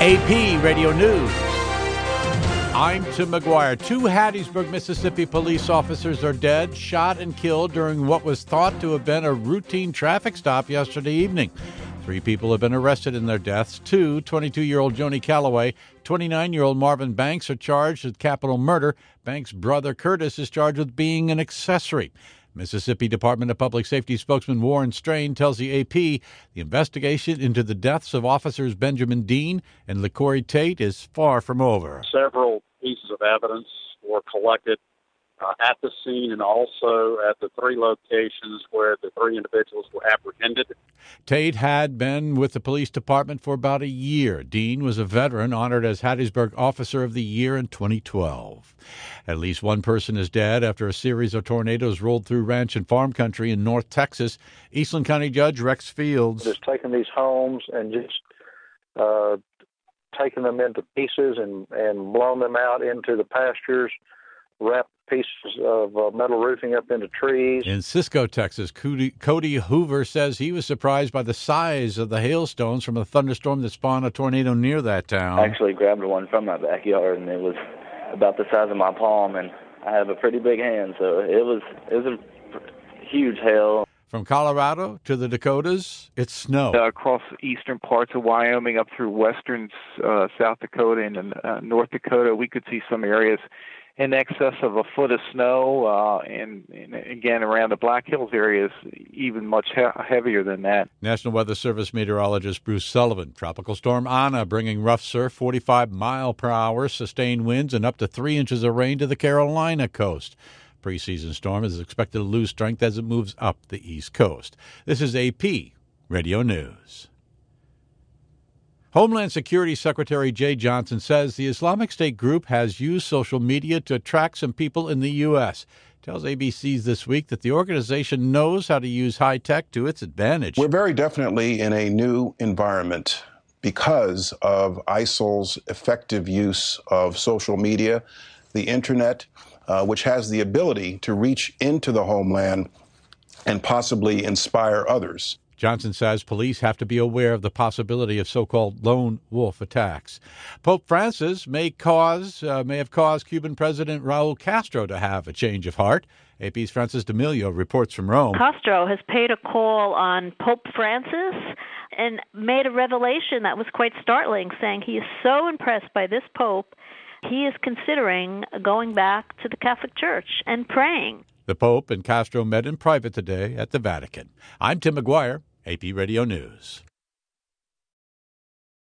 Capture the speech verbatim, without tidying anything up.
A P Radio News. I'm Tim McGuire. Two Hattiesburg, Mississippi police officers are dead, shot and killed during what was thought to have been a routine traffic stop yesterday evening. Three people have been arrested in their deaths. Two, twenty-two-year-old Joni Calloway, twenty-nine-year-old Marvin Banks are charged with capital murder. Banks' brother Curtis is charged with being an accessory. Mississippi Department of Public Safety spokesman Warren Strain tells the A P the investigation into the deaths of officers Benjamin Dean and LaCorey Tate is far from over. Several pieces of evidence were collected uh, at the scene and also at the three locations where the three individuals were apprehended. Tate had been with the police department for about a year. Dean was a veteran honored as Hattiesburg Officer of the Year in twenty twelve. At least one person is dead after a series of tornadoes rolled through ranch and farm country in North Texas. Eastland County Judge Rex Fields. Just taking these homes and just uh, taking them into pieces and, and blown them out into the pastures, wrapped pieces of uh, metal roofing up into trees. In Cisco, Texas, Cody, Cody Hoover says he was surprised by the size of the hailstones from a thunderstorm that spawned a tornado near that town. I actually grabbed one from my backyard, and it was about the size of my palm, and I have a pretty big hand, so it was it was a huge hail. From Colorado to the Dakotas, it's snow. Uh, across eastern parts of Wyoming up through western uh, South Dakota and uh, North Dakota, we could see some areas in excess of a foot of snow, uh, and, and again, around the Black Hills areas, even much he- heavier than that. National Weather Service meteorologist Bruce Sullivan. Tropical storm Ana bringing rough surf, forty-five mile per hour, sustained winds, and up to three inches of rain to the Carolina coast. Preseason storm is expected to lose strength as it moves up the East Coast. This is A P Radio News. Homeland Security Secretary Jay Johnson says the Islamic State group has used social media to attract some people in the U S Tells A B C This Week that the organization knows how to use high tech to its advantage. We're very definitely in a new environment because of ISIL's effective use of social media, the internet, uh, which has the ability to reach into the homeland and possibly inspire others. Johnson says police have to be aware of the possibility of so-called lone wolf attacks. Pope Francis may cause uh, may have caused Cuban President Raul Castro to have a change of heart. A P's Francis D'Amelio reports from Rome. Castro has paid a call on Pope Francis and made a revelation that was quite startling, saying he is so impressed by this pope, he is considering going back to the Catholic Church and praying. The Pope and Castro met in private today at the Vatican. I'm Tim McGuire, A P Radio News.